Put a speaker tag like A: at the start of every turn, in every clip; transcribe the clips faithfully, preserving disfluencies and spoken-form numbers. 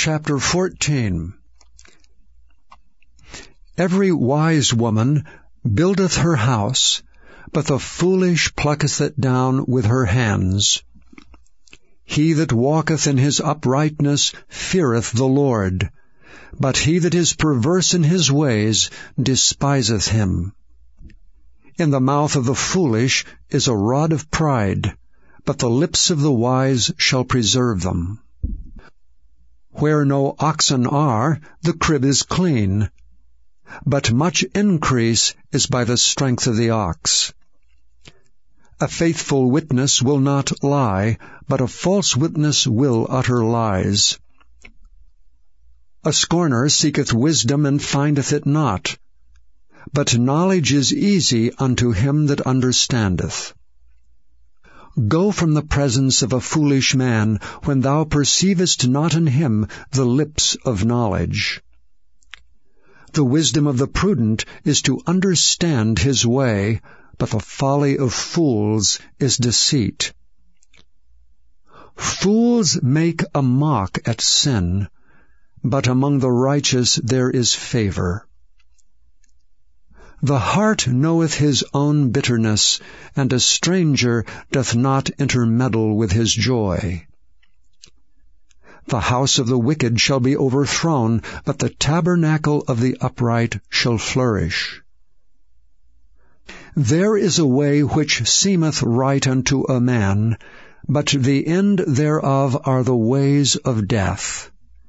A: chapter fourteen. Every wise woman buildeth her house, but the foolish plucketh it down with her hands. He that walketh in his uprightness feareth the Lord, but he that is perverse in his ways despiseth him. In the mouth of the foolish is a rod of pride, but the lips of the wise shall preserve them. Where no oxen are, the crib is clean, but much increase is by the strength of the ox. A faithful witness will not lie, but a false witness will utter lies. A scorner seeketh wisdom and findeth it not, but knowledge is easy unto him that understandeth. Go from the presence of a foolish man, when thou perceivest not in him the lips of knowledge. The wisdom of the prudent is to understand his way, but the folly of fools is deceit. Fools make a mock at sin, but among the righteous there is favor. The heart knoweth his own bitterness, and a stranger doth not intermeddle with his joy. The house of the wicked shall be overthrown, but the tabernacle of the upright shall flourish. There is a way which seemeth right unto a man, but the end thereof are the ways of death.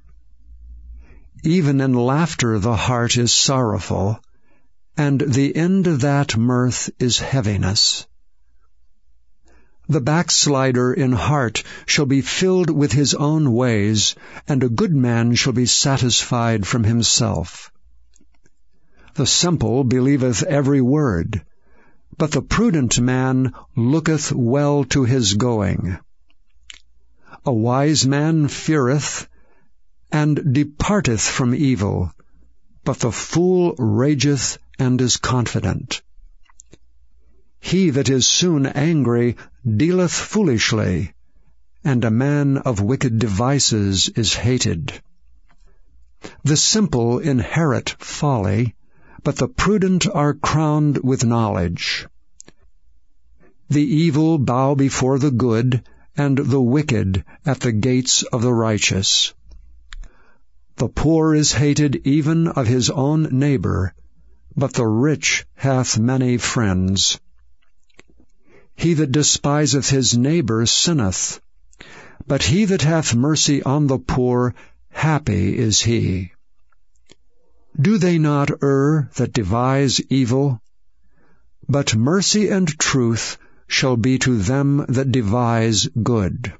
A: Even in laughter the heart is sorrowful, and the end of that mirth is heaviness. The backslider in heart shall be filled with his own ways, and a good man shall be satisfied from himself. The simple believeth every word, but the prudent man looketh well to his going. A wise man feareth, and departeth from evil, but the fool rageth and is confident. He that is soon angry dealeth foolishly, and a man of wicked devices is hated. The simple inherit folly, but the prudent are crowned with knowledge. The evil bow before the good, and the wicked at the gates of the righteous. The poor is hated even of his own neighbor, but the rich hath many friends. He that despiseth his neighbor sinneth, but he that hath mercy on the poor, happy is he. Do they not err that devise evil? But mercy and truth shall be to them that devise good.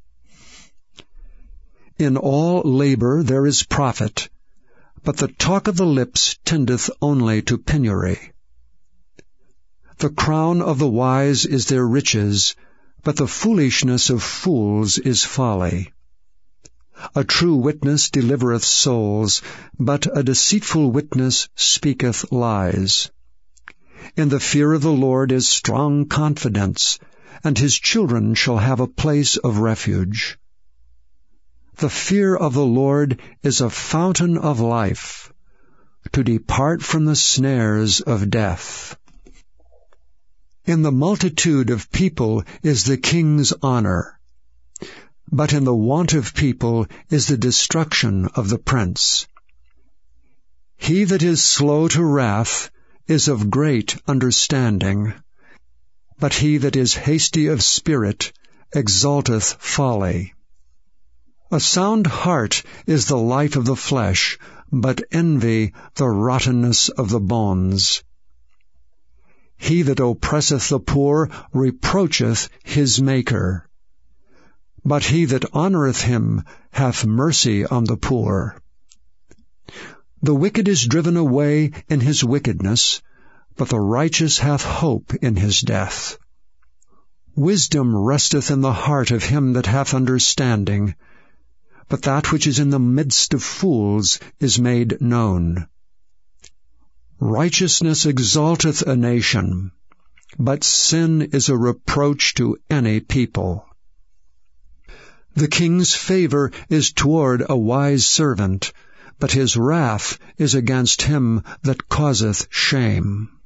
A: In all labor there is profit, but the talk of the lips tendeth only to penury. The crown of the wise is their riches, but the foolishness of fools is folly. A true witness delivereth souls, but a deceitful witness speaketh lies. In the fear of the Lord is strong confidence, and his children shall have a place of refuge. The fear of the Lord is a fountain of life, to depart from the snares of death. In the multitude of people is the king's honor, but in the want of people is the destruction of the prince. He that is slow to wrath is of great understanding, but he that is hasty of spirit exalteth folly. A sound heart is the life of the flesh, but envy the rottenness of the bones. He that oppresseth the poor reproacheth his Maker, but he that honoureth him hath mercy on the poor. The wicked is driven away in his wickedness, but the righteous hath hope in his death. Wisdom resteth in the heart of him that hath understanding, but that which is in the midst of fools is made known. Righteousness exalteth a nation, but sin is a reproach to any people. The king's favor is toward a wise servant, but his wrath is against him that causeth shame.